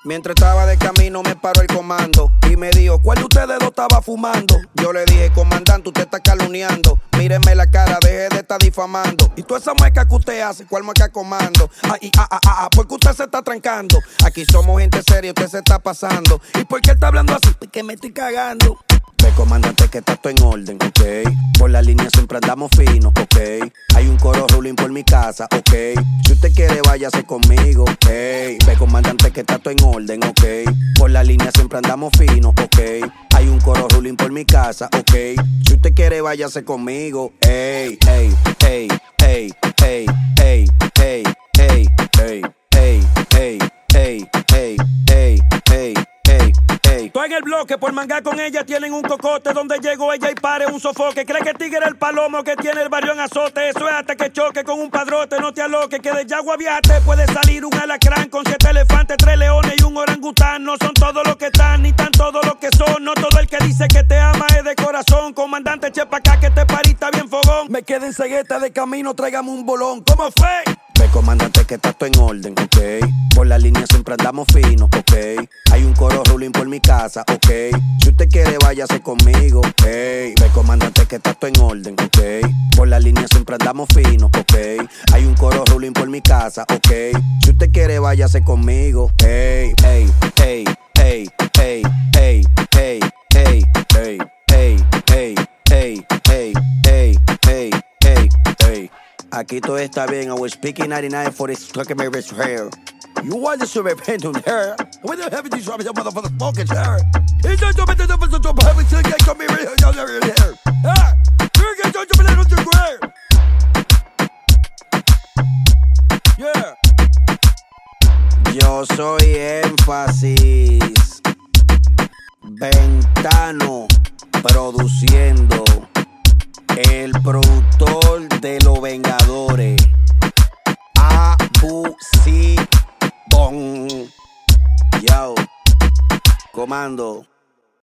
Mientras estaba de camino me paró el comando y me dijo, ¿cuál de ustedes dos estaba fumando? Yo le dije, comandante, usted está calumniando. Míreme la cara, deje de estar difamando. Y toda esa mueca que usted hace, ¿cuál mueca comando? Porque usted se está trancando. Aquí somos gente seria, usted se está pasando. ¿Y por qué está hablando así? Porque me estoy cagando. Ve, comandante, que está todo en orden, ok. Por la línea siempre andamos finos, ok. Hay un coro ruling por mi casa, ok. Si usted quiere, váyase conmigo, hey. Ve, comandante, que está todo en orden, ok. Por la línea siempre andamos finos, ok. Hay un coro ruling por mi casa, ok. Si usted quiere, váyase conmigo, hey, hey, hey, hey, hey, hey, hey, hey, hey, hey, hey, hey, hey, hey, hey, hey. Estoy en el bloque por mangar con ella, tienen un cocote donde llego ella y pare un sofoque. Cree que tigre es el palomo que tiene el barrio en azote. Eso es hasta que choque con un padrote, no te aloques. Que de Yagua viajaste puede salir un alacrán con 7 elefantes, 3 leones y un orangután. No son todos los que están, ni tan todos los que son. No todo el que dice que te ama es de corazón. Comandante, chepa acá que te parita bien fogón. Me quedé en cegueta de camino, tráigame un bolón. ¿Cómo fue? Ve, comandante, que está todo en orden, ok. Por la línea siempre andamos finos, ok. Hay un coro ruling por mi casa, ok. Si usted quiere, váyase conmigo, hey. Ve, comandante, que está todo en orden, ok. Por la línea siempre andamos finos, ok. Hay un coro ruling por mi casa, ok. Si usted quiere, váyase conmigo, hey, hey, hey, hey, hey, hey, hey, hey, hey, hey, hey, hey, hey, hey, hey, hey, hey. Aquí todo está bien. I was speaking 99 for this fucking my rich hair. You want to repent on her? When you have these rubbish motherfuckers smoking hair. It's not so bad to have it to get to me here. Ah, you're getting to be able to grab. Yeah. Yo soy Énfasis. Ventano produciendo. El productor de Los Vengadores, Abu Sibón. Yo, comando.